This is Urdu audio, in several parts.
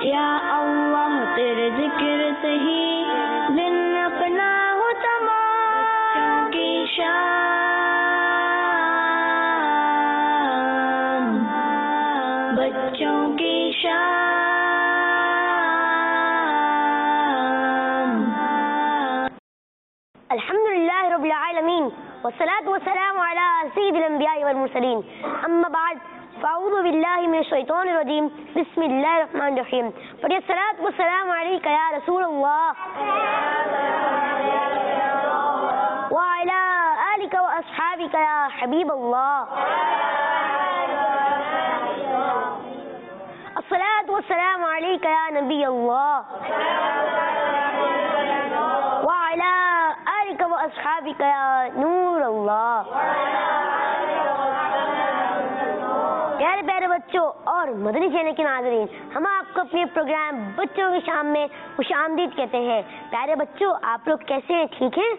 یا اللہ تیرے ذکر سے ہی دن اپنا ہو تمام کی شان، بچوں کی شان۔ الحمدللہ رب العالمین والصلاة والسلام علی سید الانبیاء والمرسلین، اما بعد فاعوذ باللہ من الشیطان الرجیم، بسم اللہ الرحمن الرحیم۔ پڑھیے الصلاۃ والسلام علیک یا رسول اللہ وعلی آلک واصحابک یا حبیب اللہ۔ الصلاۃ والسلام علیک یا نبی اللہ وعلی آلک واصحابک یا نور اللہ۔ پیارے پیارے بچوں اور مدنی چینل کے ناظرین، ہم آپ کو اپنے پروگرام بچوں کی شام میں خوش آمدید کہتے ہیں۔ پیارے بچوں، آپ لوگ کیسے ہیں؟ ٹھیک ہیں؟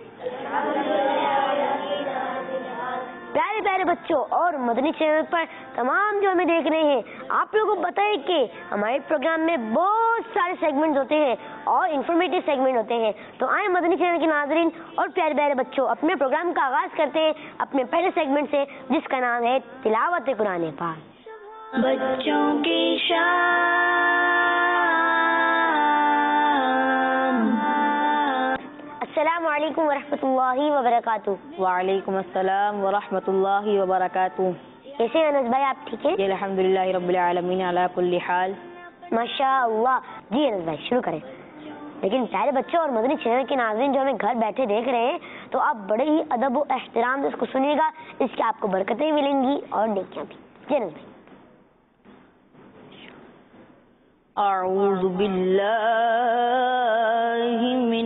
پیارے پیارے بچوں اور مدنی چینل پر تمام جو ہمیں دیکھ رہے ہیں، آپ لوگوں کو بتائیں کہ ہمارے پروگرام میں بہت سارے سیگمنٹ ہوتے ہیں اور انفارمیٹیو سیگمنٹ ہوتے ہیں۔ تو آئیں مدنی چینل کے ناظرین اور پیارے پیارے بچوں، اپنے پروگرام کا آغاز کرتے ہیں اپنے پہلے سیگمنٹ سے، جس کا نام ہے تلاوت قرآن پاک۔ بچوں کی شان۔ السلام علیکم ورحمۃ اللہ وبرکاتہ۔ وعلیکم السلام ورحمۃ اللہ وبرکاتہ۔ کیسے ہیں انس بھائی؟ آپ ٹھیک ہیں؟ جی الحمدللہ رب العالمین علی کل حال۔ ماشاء اللہ۔ جی انس بھائی شروع کریں۔ لیکن پیارے بچوں اور مدنی چینل کے ناظرین جو ہمیں گھر بیٹھے دیکھ رہے ہیں، تو آپ بڑے ہی ادب و احترام سے اس کو سنیے گا، اس کی آپ کو برکتیں ملیں گی اور نیکیاں بھی۔ جی انس بھائی۔ اعوذ باللہ من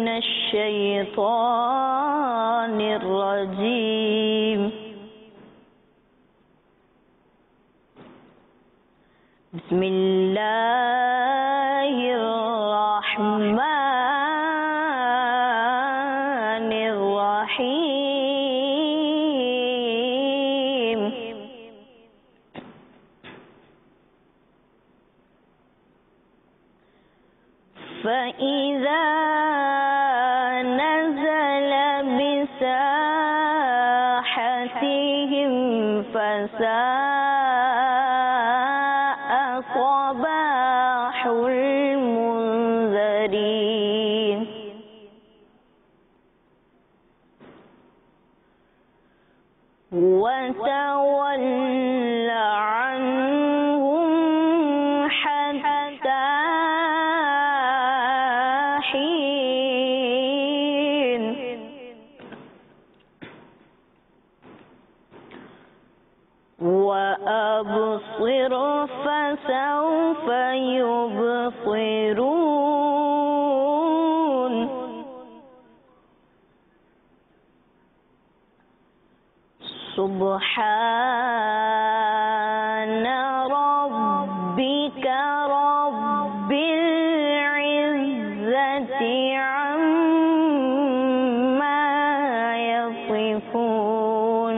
الشیطان الرجیم، بسم اللہ الرحمن الرحیم۔ فَإِذَا نَزَلَ بِسَاحَتِهِمْ فَسَاءَ صَبَاحُ الْمُنذَرِينَ۔ وَتَوَلَّ عَنْهُمْ حَتَّى حِينٍ۔ وَأَبْصِرْ فَسَوْفَ يُبْصِرُونَ۔ سبحان ربك رب العزة عما يصفون،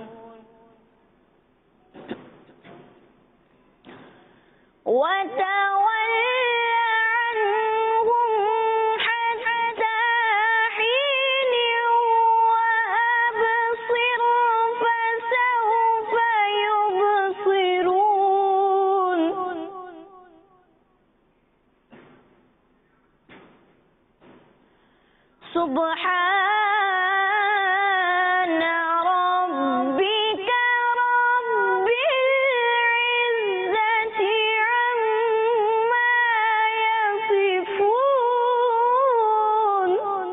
وتول عنهم حتى حين، وأبصر فسوف يبصرون۔ سبحان ربك رب العزة عما يصفون،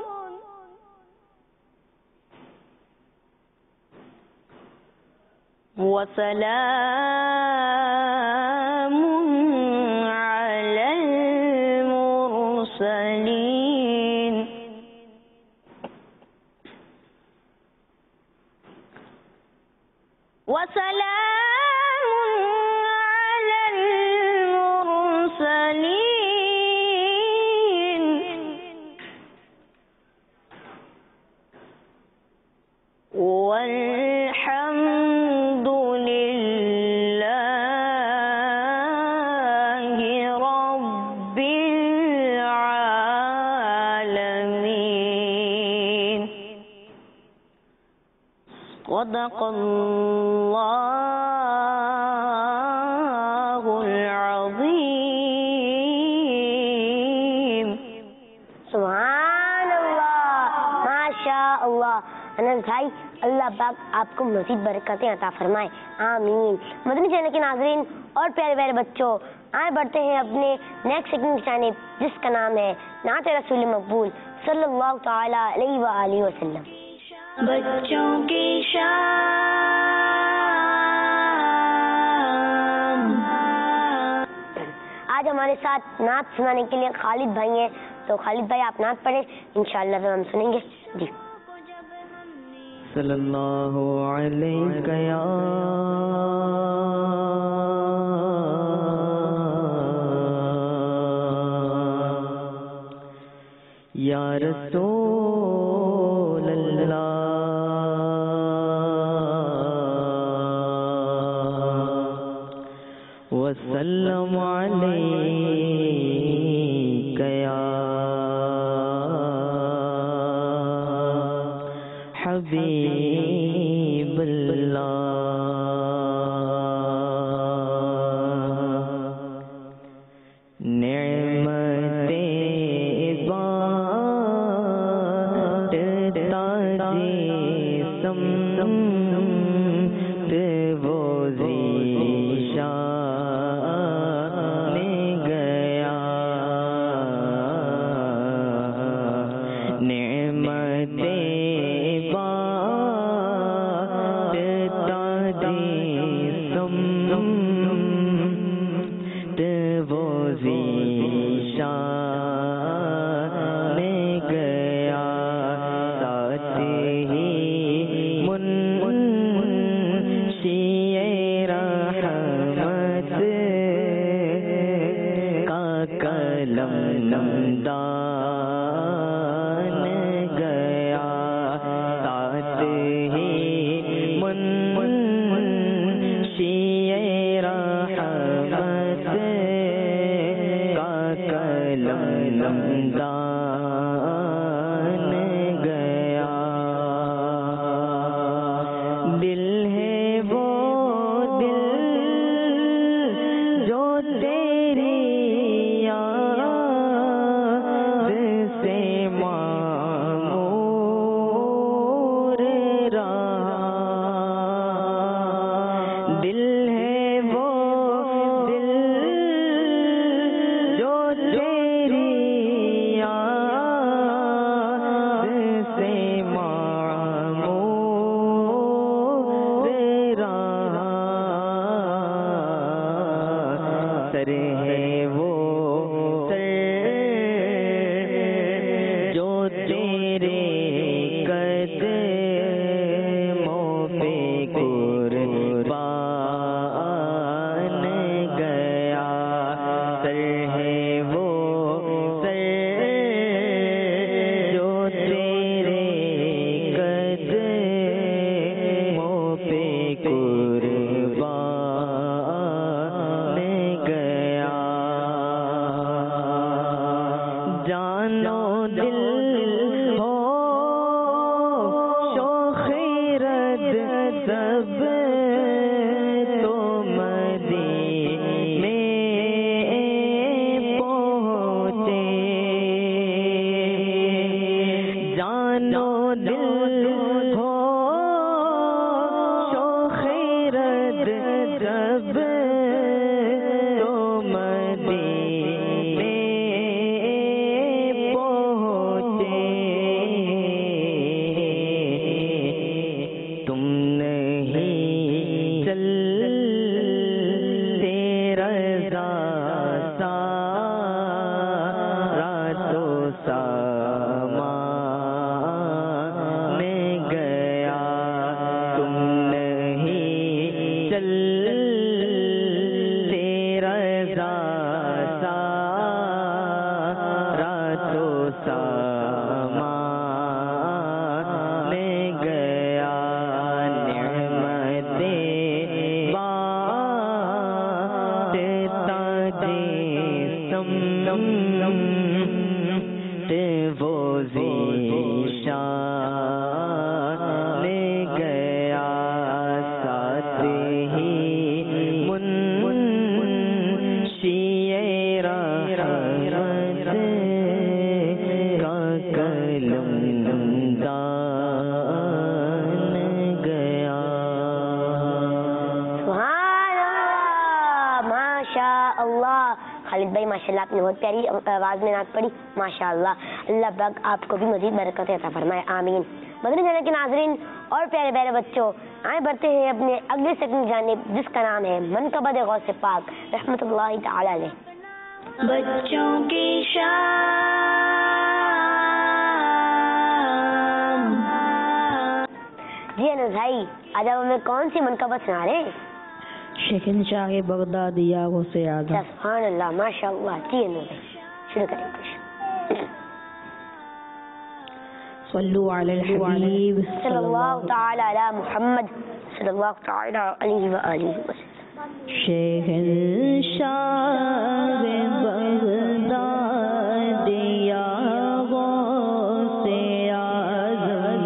وسلام على المرسلين، وسلام على المرسلين، والحمد لله رب رب العالمين. صدق اللہ العظیم. سبحان اللہ، ماشاء اللہ. انس بھائی، اللہ پاک آپ کو مزید برکتیں عطا فرمائے، آمین. مدنی چینل کے ناظرین اور پیارے پیارے بچوں، آئے بڑھتے ہیں اپنے نیکسٹ سیگمنٹ کی جانب، جس کا نام ہے نعت رسول مقبول صلی اللہ تعالی علیہ وآلہ وسلم. بچوں کی شان. آج ہمارے ساتھ نعت سنانے کے لیے خالد بھائی ہیں، تو خالد بھائی آپ نعت پڑھیں، انشاءاللہ پھر ہم سنیں گے. جی. صلی اللہ علیہ یا رسول اللہ وسلم علیک یا حبیب اللہ. نعمتیں بانٹتا جسم وہ ذیشان گیا. نعمتیں وہ ذیشان گیا ساتھ ہی منشی رحمت کا کلم دان گیا. سبحان اللہ، ماشاء اللہ. خالد بھائی ماشاء اللہ آپ نے بہت پیاری آواز میں نعت پڑھی، ماشاء اللہ. اللہ پاک آپ کو بھی مزید برکت عطا فرمائے، آمین. مدنی چینل کے ناظرین اور پیارے پیارے بچوں، آئے بڑھتے ہیں اپنے اگلے سیگمنٹ جانب جس کا نام ہے منقبت غوث پاک رحمۃ اللہ تعالی علیہ. بچوں کی شام. جی انس بھائی، آج آپ ہمیں کون سی منقبت سنا رہے ہیں؟ شہنشاہ بغدادیہ غوث اعظم. سبحان اللہ، ماشاء اللہ. جی انس بھائی شروع کریں کچھ. صلو علی الحبیب صلی اللہ تعالی علی محمد صلی اللہ تعالی علیہ وآلہ وسلم. شہنشاہ بغدادیہ غوث اعظم.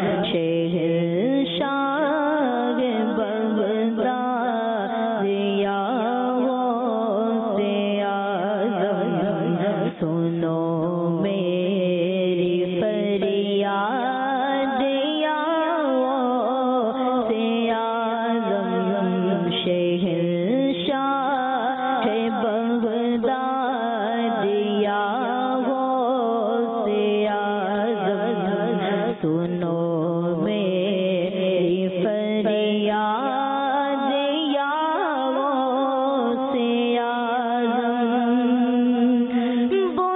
شہنشاہ بغدادیہ غوث اعظم. سنو میری فریاد یا غوث اعظم. شہنشاہ بغدادیہ غوث اعظم. سنو میری فریاد یا غوث اعظم.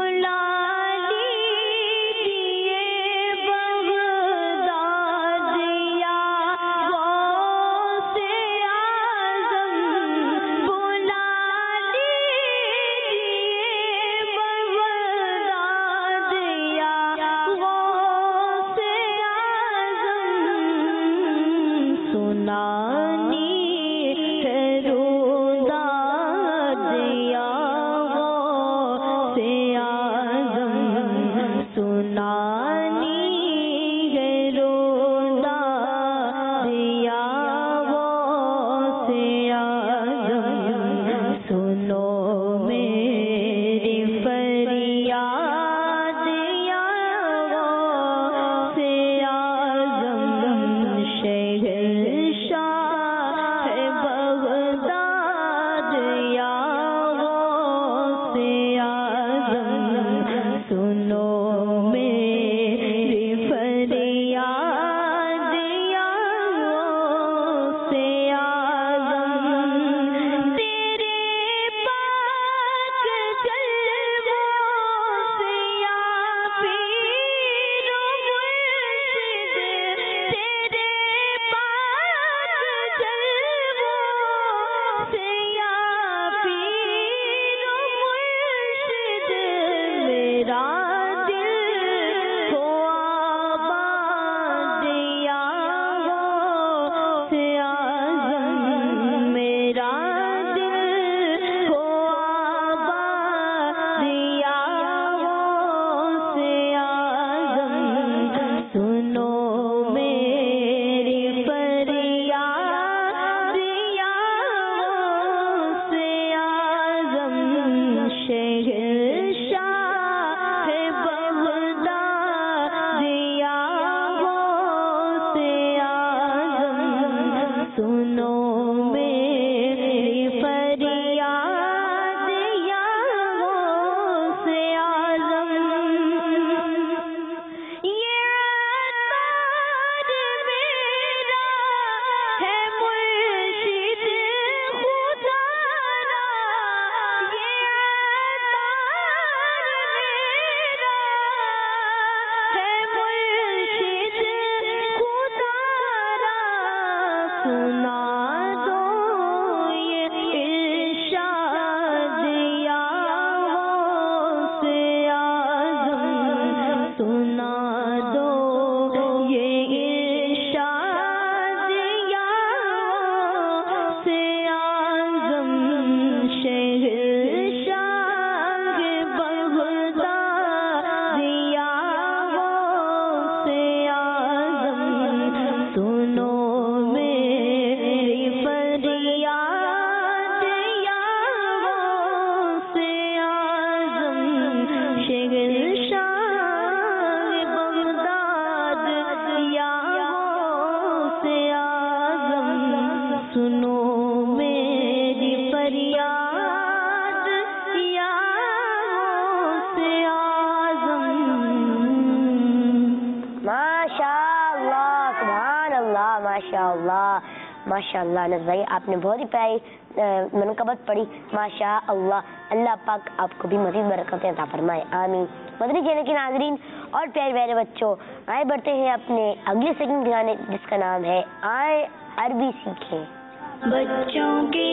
ماشاء اللہ انس بھائی آپ نے بہت ہی پیاری منقبت پڑھی ماشاء اللہ. اللہ پاک آپ کو بھی مزید برکتیں عطا فرمائے آمین. مدنی چینل کے ناظرین اور پیارے پیارے بچوں آئے بڑھتے ہیں اپنے اگلے سیگمنٹ کی جانب جس کا نام ہے آئے عربی سیکھیں. بچوں کی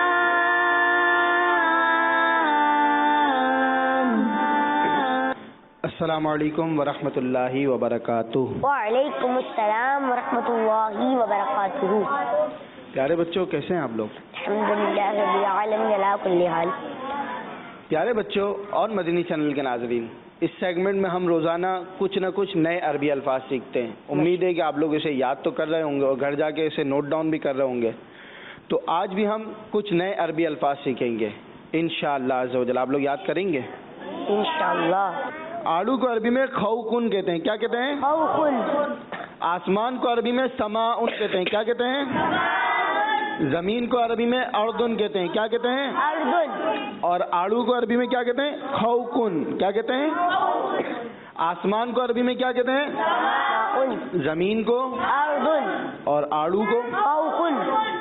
شان. السلام علیکم ورحمۃ اللہ وبرکاتہ. وعلیکم السلام ورحمۃ اللہ وبرکاتہ. پیارے بچوں کیسے ہیں آپ لوگ؟ الحمدللہ رب العالمین علی کل حال. پیارے بچوں اور مدنی چینل کے ناظرین اس سیگمنٹ میں ہم روزانہ کچھ نہ کچھ نئے عربی الفاظ سیکھتے ہیں. امید ہے کہ آپ لوگ اسے یاد تو کر رہے ہوں گے اور گھر جا کے اسے نوٹ ڈاؤن بھی کر رہے ہوں گے. تو آج بھی ہم کچھ نئے عربی الفاظ سیکھیں گے انشاءاللہ عز و جل. آپ لوگ یاد کریں گے انشاءاللہ. آڑو کو عربی میں خوکن کہتے ہیں. کیا کہتے ہیں؟ خوکن. آسمان کو عربی میں سماؤن کہتے ہیں. کیا کہتے ہیں؟ زمین کو عربی میں اردن کہتے ہیں. کیا کہتے ہیں؟ اردن. اور آڑو کو عربی میں کیا کہتے ہیں؟ خوکن. کیا کہتے ہیں؟ آسمان کو عربی میں کیا کہتے ہیں؟ زمین کو اردن. اور آڑو کو خوکن.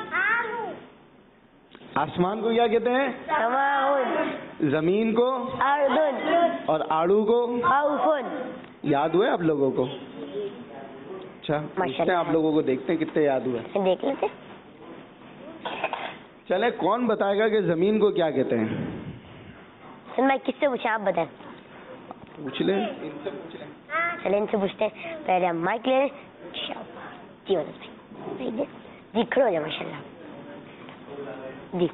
آسمان کو کیا کہتے ہیں؟ سماؤن. زمین کو اردن. اور آڑو کو خوکن. یاد ہوئے آپ لوگوں کو؟ اچھا ماشاء پوچھتے ہیں آپ لوگوں کو, دیکھتے ہیں کتنے یاد ہوئے. دیکھ لیتے. چلے کون بتائے گا کہ زمین کو کیا کہتے ہیں؟ میں کس سے پوچھیں آپ بتائیں. پوچھ لیں ان سے پوچھ لیں. چلے ان سے پوچھتے ہیں. پہلے ہم مائک لے لیں. جی جی کھڑے ہو جائیں ماشاء اللہ. جی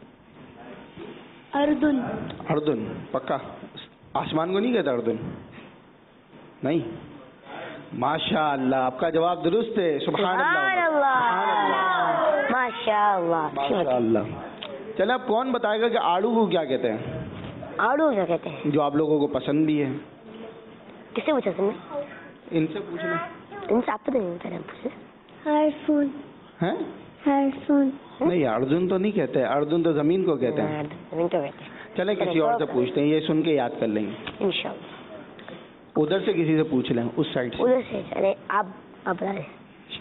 اردن. اردن پکا. آسمان کو نہیں کہتا اردن؟ نہیں. ماشاء اللہ آپ کا جواب درست ہے. سبحان اللہ. ماشاء اللہ. ماشاء اللہ. چلے اب کون بتائے گا کہ آڑو کو کیا کہتے ہیں؟ آڑو کیا کہتے ہیں؟ جو آپ لوگوں کو پسند بھی ہے. کس سے پوچھا سر نے؟ ان سے پوچھ لیں. ان سے آپ پتہ نہیں پہلے پوچھے. ہرسون. ہیں؟ ہرسون. نہیں اردن تو نہیں کہتے. اردن تو زمین کو کہتے ہیں. زمین کو کہتے ہیں. چلے کسی اور سے پوچھتے ہیں, یہ سن کے یاد کر لیں گے. انشاءاللہ. ادھر سے کسی سے پوچھ لیں اس سائڈ سے. ادھر سے. چلے آپ بتا دیں.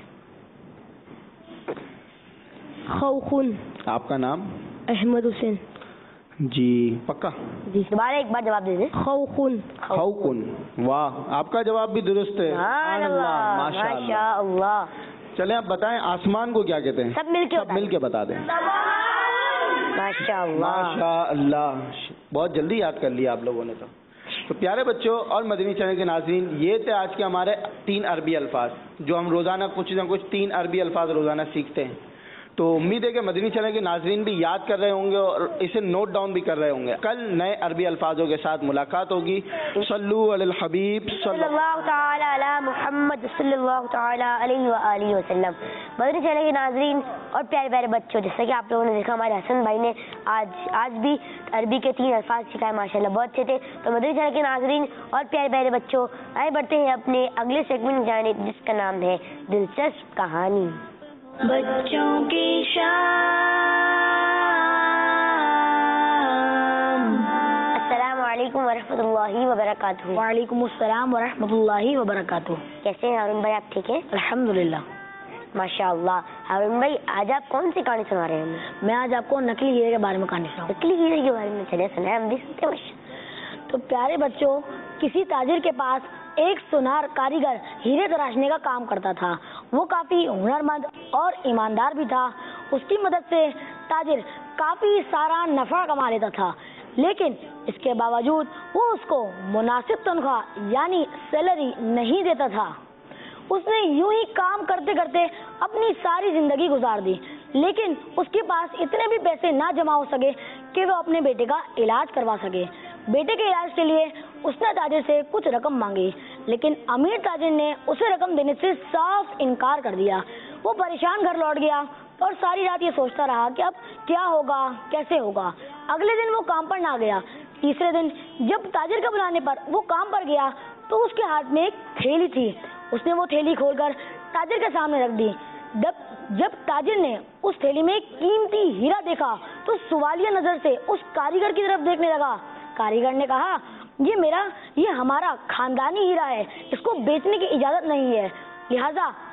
خوخن. آپ کا نام؟ احمد حسین. جی پکا. جی دوبارہ ایک بار جواب دے دیں. خوخن. خوکن. واہ آپ کا جواب بھی درست ہے. سبحان اللہ. ماشاء اللہ. ماشاء اللہ. چلے آپ بتائیں آسمان کو کیا کہتے ہیں؟ سب مل کے بتا دیں. ماشاء اللہ. ماشاء اللہ. بہت جلدی یاد کر لیا آپ لوگوں نے. تو پیارے بچوں اور مدنی چینل کے ناظرین یہ تھے آج کے ہمارے 3 عربی الفاظ جو ہم روزانہ کچھ نہ کچھ 3 عربی الفاظ روزانہ سیکھتے ہیں. تو امید ہے کہ مدنی چینل کے ناظرین بھی یاد کر رہے ہوں گے اور اسے نوٹ ڈاؤن بھی کر رہے ہوں گے. کل نئے عربی الفاظوں کے ساتھ ملاقات ہوگی. صلو علی الحبیب صلی اللہ تعالی علی محمد صلی اللہ تعالی علیہ وآلہ وسلم. مدنی چینل کے ناظرین اور پیارے پیارے بچوں جیسا کہ آپ لوگوں نے دیکھا ہمارے حسن بھائی نے آج بھی عربی کے 3 الفاظ سکھائے ماشاءاللہ بہت اچھے تھے. تو مدنی چینل کے ناظرین اور پیارے پیارے بچوں آئے بڑھتے ہیں اپنے اگلے سیگمنٹ جانب جس کا نام ہے دلچسپ کہانی. بچوں کی شان. السلام علیکم ورحمۃ اللہ وبرکاتہ. وعلیکم السلام ورحمۃ اللہ وبرکاتہ. کیسے ہیں ہارون بھائی آپ ٹھیک ہیں؟ الحمدللہ. ماشاء اللہ. ہارون بھائی آج آپ کون سی کہانی سنا رہے ہیں ہمیں؟ میں آج آپ کو نقلی ہیرے کے بارے میں کہانی سناؤں. نقلی ہیرے کے بارے میں چلے سنائیں ہم بھی سنتے ہیں. تو پیارے بچوں کسی تاجر کے پاس ایک سونار کاریگر ہیرے تراشنے کا کام کرتا تھا. وہ کافی ہنرمند اور ایماندار بھی تھا. اس کی مدد سے تاجر کافی سارا نفع کما لیتا تھا لیکن اس کے باوجود وہ اس کو مناسب تنخواہ یعنی سیلری نہیں دیتا تھا. اس نے یوں ہی کام کرتے کرتے اپنی ساری زندگی گزار دی لیکن اس کے پاس اتنے بھی پیسے نہ جمع ہو سکے کہ وہ اپنے بیٹے کا علاج کروا سکے. بیٹے کے علاج کے لیے اس نے تاجر سے کچھ رقم مانگی لیکن امیر تاجر نے اسے رقم دینے سے صاف انکار کر دیا. وہ پریشان گھر لوٹ گیا اور ساری رات یہ سوچتا رہا کہ اب کیا ہوگا کیسے ہوگا. اگلے دن وہ کام پر نہ گیا. تیسرے دن جب تاجر کے بلانے پر وہ کام پر گیا تو اس کے ہاتھ میں ایک تھیلی تھی. اس نے وہ تھیلی کھول کر تاجر کے سامنے رکھ دی. جب تاجر نے اس تھیلی میں ایک قیمتی ہیرا دیکھا تو سوالیہ نظر سے اس کاریگر کی طرف دیکھنے لگا. کاریگر نے کہا یہ ہمارا خاندانی ہیرا ہے, اس کو بیچنے کی اجازت نہیں ہے, لہذا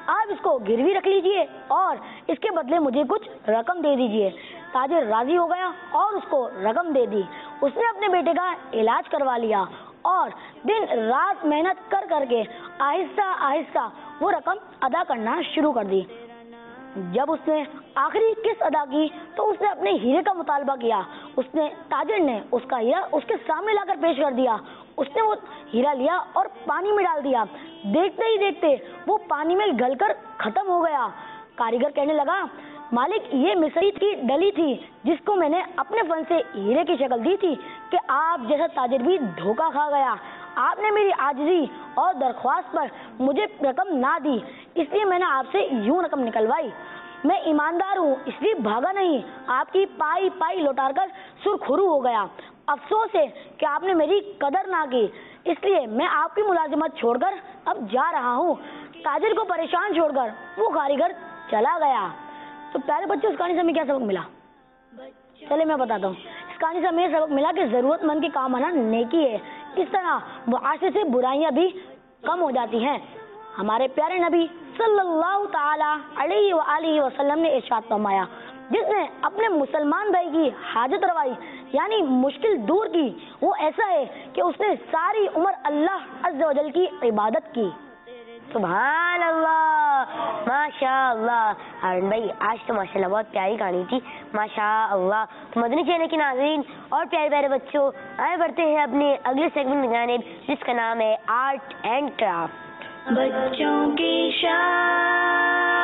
آپ اس کو گروی رکھ لیجئے اور اس کے بدلے مجھے کچھ رقم دے دیجئے۔ تاجر راضی ہو گیا اور اس کو رقم دے دی۔ اس نے اپنے بیٹے کا علاج کروا لیا اور دن رات محنت کر کر کے آہستہ آہستہ وہ رقم ادا کرنا شروع کر دی۔ جب اس نے آخری قسط ادا کی تو اس نے اپنے ہیرے کا مطالبہ کیا۔ تاجر نے اس کا ہیرا اس کے سامنے لا کر پیش کر دیا۔ اس نے وہ ہیرا لیا اور پانی میں ڈال دیا۔ دیکھتے ہی دیکھتے وہ پانی میں گل کر ختم ہو گیا۔ کاریگر کہنے لگا، مالک یہ مصری کی ڈلی تھی جس کو میں نے اپنے فن سے ہیرے کی شکل دی تھی کہ آپ جیسا تاجر بھی دھوکہ کھا گیا۔ آپ نے میری عاجزی اور درخواست پر مجھے رقم نہ دی، اس لیے میں نے آپ سے یوں رقم نکلوائی۔ میں ایماندار ہوں اس لیے بھاگا نہیں، آپ کی پائی پائی لوٹا کر سرخرو ہو گیا۔ افسوس ہے کہ آپ نے میری قدر نہ کی، اس لیے میں آپ کی ملازمت چھوڑ کر اب جا رہا ہوں۔ تاجر کو پریشان چھوڑ کر وہ کاریگر چلا گیا۔ تو پیارے بچوں، اس کہانی سے ہمیں کیا سبق ملا؟ چلے میں بتاتا ہوں۔ اس کہانی سے ہمیں سبق ملا کہ ضرورت مند کے کام آنا نیکی ہے۔ اس طرح معاشرے سے برائیاں بھی کم ہو جاتی ہیں۔ ہمارے پیارے نبی صلی اللہ تعالی علیہ وآلہ وسلم نے ارشاد فرمایا، جس نے اپنے مسلمان بھائی کی حاجت روائی یعنی مشکل دور کی، وہ ایسا ہے کہ اس نے ساری عمر اللہ عز و جل کی عبادت کی۔ سبحان اللہ، ماشاء اللہ۔ ہارون بھائی، آج تو ماشاء اللہ بہت پیاری کہانی تھی، ماشاء اللہ۔ تو مدنی چینل کے ناظرین اور پیارے پیارے بچوں، آئے بڑھتے ہیں اپنے اگلے سیگمنٹ کی جانب، جس کا نام ہے آرٹ اینڈ کرافٹ۔ بچوں کی شان۔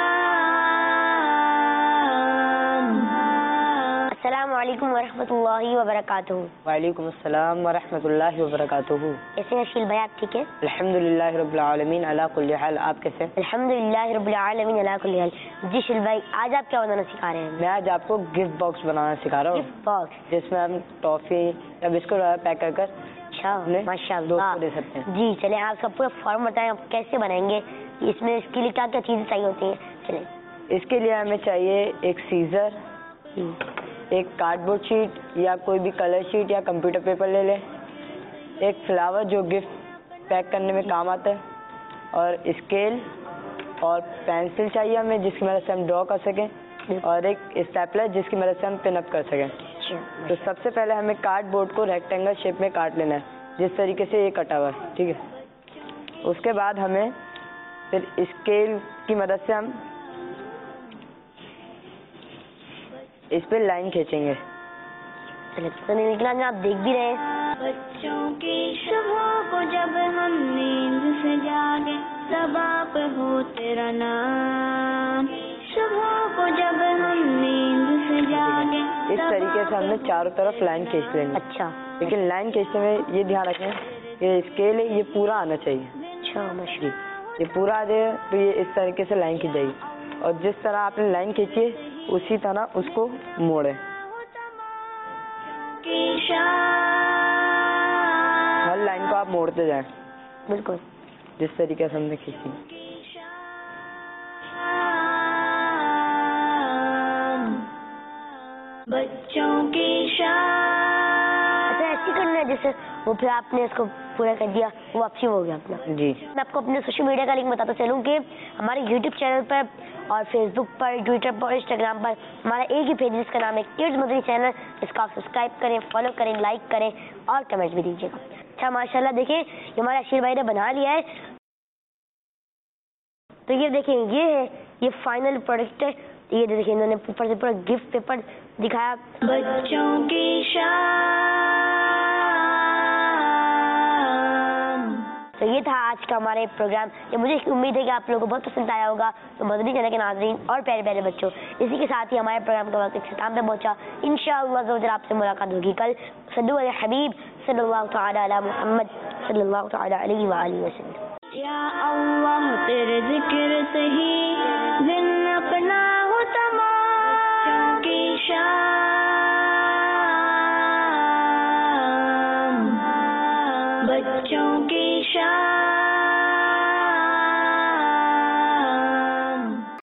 السلام علیکم ورحمۃ اللہ وبرکاتہ۔ وعلیکم السلام ورحمۃ اللہ وبرکاتہ۔ کیسے ہیں اشیل بھائی، آپ ٹھیک ہے؟ الحمد للہ رب العالمین علی کل حال، آپ کیسے؟ الحمد للہ رب العالمین علی کل حال۔ جی شیل بھائی، آج آپ کیا بنانا سکھا رہے ہیں؟ میں آج آپ کو گفٹ باکس بنانا سکھا رہا ہوں، گفٹ باکس؟ جس میں ہم ٹافی یا بسکٹ پیک کر کر اچھا، ماشاء دوست اللہ کو دے سکتے ہیں۔ جی چلیں، آپ سب کو فارم بتائیں آپ کیسے بنائیں گے، اس میں اس کے لیے کیا کیا چیزیں چاہیے ہوتی ہیں؟ چلیں۔ اس کے لیے ہمیں چاہیے ایک سیزر، ایک کارڈ بورڈ شیٹ یا کوئی بھی کلر شیٹ یا کمپیوٹر پیپر لے لیں، ایک فلاور جو گفٹ پیک کرنے میں کام آتا ہے، اور اسکیل اور پینسل چاہیے ہمیں جس کی مدد سے ہم ڈرا کر سکیں، اور ایک اسٹیپلر جس کی مدد سے ہم پن اپ کر سکیں۔ تو سب سے پہلے ہمیں کارڈ بورڈ کو ریکٹینگل شیپ میں کاٹ لینا ہے، جس طریقے سے یہ کٹا ہوا ہے، ٹھیک ہے۔ اس کے بعد ہمیں پھر اسکیل کی مدد سے ہم اس پہ لائن کھینچیں گے۔ تو نہیں نکلا، آپ دیکھ بھی رہے ہیں۔ بچوں کی صبح کو جب ہم نیند سے جاگے، تب آپ ہو تیرا نام۔ صبح کو جب ہم نیند سے جاگے، اس طریقے سے ہم نے چاروں طرف لائن کھینچ لیں گے۔ اچھا لیکن لائن کھینچنے میں یہ دھیان رکھیں کہ اسکیل ہے یہ پورا آنا چاہیے، اچھا، ماشاء یہ پورا آ جائے تو یہ اس طریقے سے لائن کھینچ جائے گی، اور جس طرح آپ نے لائن کھینچی ہے اسی طرح اس کو موڑیں، ہر لائن کو آپ موڑتے جائیں بالکل جس طریقے سے ہم نے کھینچی۔ بچوں کی شان۔ اچھا، ایسی کرنا ہے جیسے وہ پھر آپ نے اس کو پورا کر دیا، وہ واپسی ہو گیا اپنا۔ جی میں آپ کو اپنے سوشل میڈیا کا لنک بتاتا چلوں کہ ہمارے یوٹیوب چینل پر اور فیس بک پر، ٹویٹر پر اور انسٹاگرام پر ہمارا ایک ہی پیج جس کا نام ہے کڈز مدنی چینل، اس کا آپ سبسکرائب کریں، فالو کریں، لائک کریں اور کمنٹ بھی دیجیے گا۔ اچھا ماشاء اللہ، دیکھیں یہ ہمارے اشیر بھائی نے بنا لیا ہے، تو یہ دیکھیں یہ ہے، یہ فائنل پروڈکٹ ہے۔ یہ دیکھیں انہوں نے اوپر سے پورا گفٹ پیپر دکھایا۔ بچوں کی شان۔ تو یہ تھا آج کا ہمارا پروگرام، یہ مجھے امید ہے کہ آپ لوگوں کو بہت پسند آیا ہوگا۔ تو مدنی چینل کے ناظرین اور پیارے پیارے بچوں، اسی کے ساتھ ہی ہمارے پروگرام کا وقت اختتام پہ پہنچا۔ انشاءاللہ آپ سے ملاقات ہوگی کل۔ صلو علی حبیب صلی اللہ تعالی علی محمد صلی اللہ تعالی علیہ وآلہ وسلم۔ یا اللہ تیرے ذکر سے ہی دن اپنا ہو تمام، بچوں کی شان، بچوں کی شان۔